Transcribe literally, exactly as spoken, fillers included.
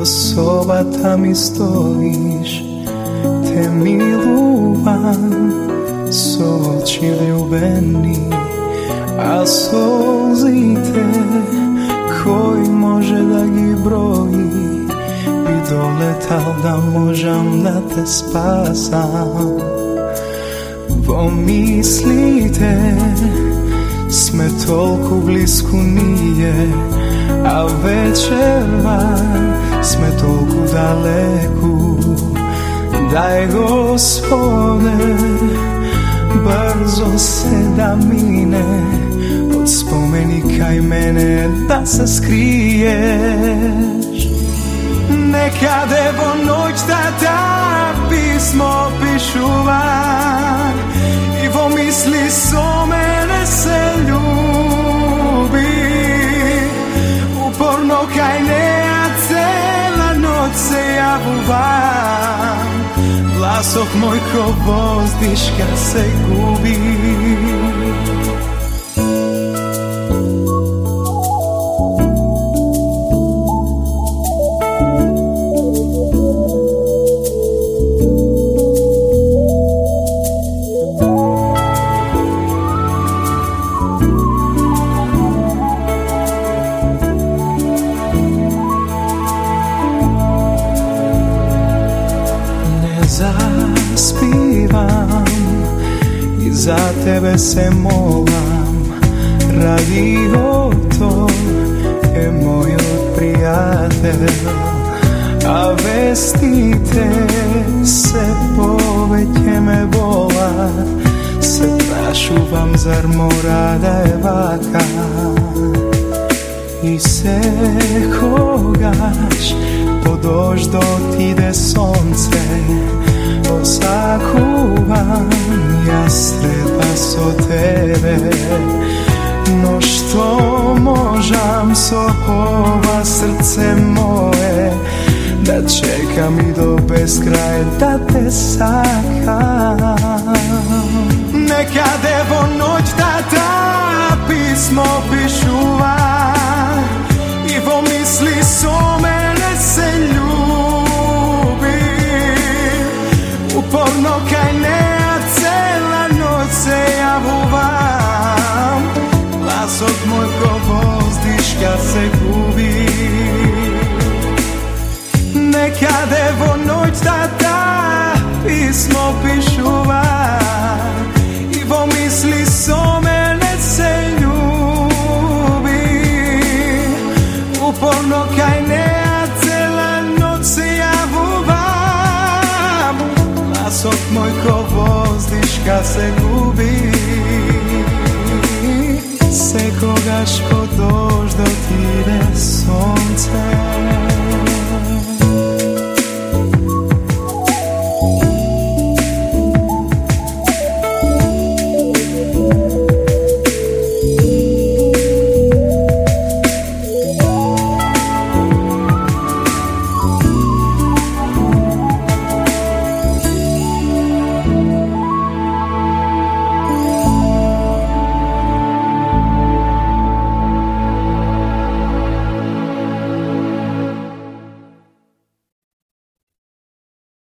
sobata mi stojiš, te milujem s oči ljubeni, a solzite koji može da gi broji, bi doletal da možem da te spasam. Pomislite, sme toliko blisku nije, a večervan sme toliko daleku. Daj Gospode, brzo se da mine, od spomenika i mene da se skriješ. Nekad evo noć da ta pismo pišuva, i vo misli so mene se ljubi. Uporno kaj ne, a cela noć se javuvam, glasok moj ko vozdiška se gubi. Zaspivam i za tebe se molam, radio to je moj prijatelj, a vestite se poveće me bola, se prašuvam zar mora da je vaka. I se kogaš podožd otide sonce, osakuvam ja sreba so tebe. No što možam so ova srce moje, da čekam i do beskraja da te sakam. Nekad evo noć da ta pismo pišuva, i vo misli so mene se ljubi. Uporno kaj ne, a cela noć se javuvam, glasok moj ko vozdiška se gubi. Nekad evo noć da ta pismo pišuva, i vo misli so mene se ljubi. Uporno kaj ne, a cela noć se javuvam, glasok moj ko vozdiška se gubi. Se kogaš ko